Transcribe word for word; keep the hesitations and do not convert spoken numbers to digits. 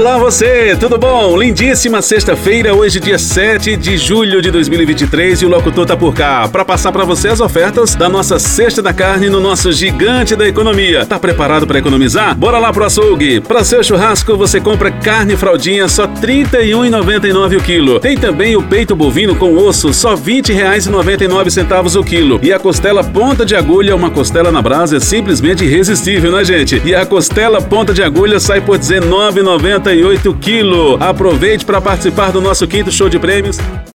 Olá você, tudo bom? Lindíssima sexta-feira, hoje dia sete de julho de dois mil e vinte e três e o locutor tá por cá para passar para você as ofertas da nossa Sexta da Carne no nosso gigante da economia. Tá preparado para economizar? Bora lá pro açougue. Para seu churrasco você compra carne fraldinha só trinta e um reais e noventa e nove centavos o quilo. Tem também o peito bovino com osso, só vinte reais e noventa e nove centavos o quilo. E a costela ponta de agulha, uma costela na brasa é simplesmente irresistível, né gente? E a costela ponta de agulha sai por dezenove reais e noventa e oito centavos o quilo. Aproveite para participar do nosso quinto show de prêmios.